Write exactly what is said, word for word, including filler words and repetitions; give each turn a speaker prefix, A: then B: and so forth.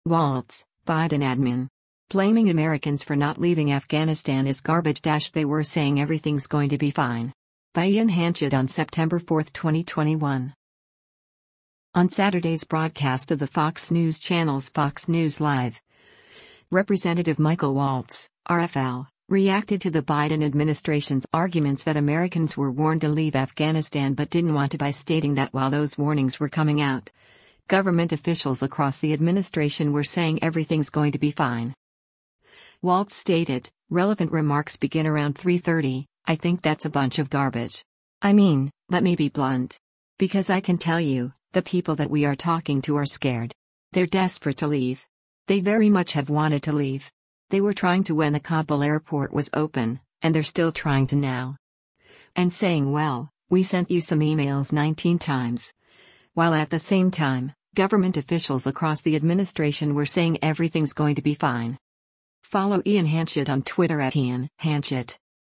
A: Waltz, Biden admin. Blaming Americans for not leaving Afghanistan is garbage. They were saying everything's going to be fine. By Ian Hanchett on September fourth, twenty twenty-one. On Saturday's broadcast of the Fox News Channel's Fox News Live, Representative Michael Waltz, R F L, reacted to the Biden administration's arguments that Americans were warned to leave Afghanistan but didn't want to by stating that while those warnings were coming out, government officials across the administration were saying everything's going to be fine. Waltz stated, "Relevant remarks begin around three thirty, I think that's a bunch of garbage. I mean, let me be blunt. Because I can tell you, the people that we are talking to are scared. They're desperate to leave. They very much have wanted to leave. They were trying to when the Kabul airport was open, and they're still trying to now. And saying, well, we sent you some emails nineteen times. While at the same time, government officials across the administration were saying everything's going to be fine." Follow Ian Hanchett on Twitter at Ian Hanchett.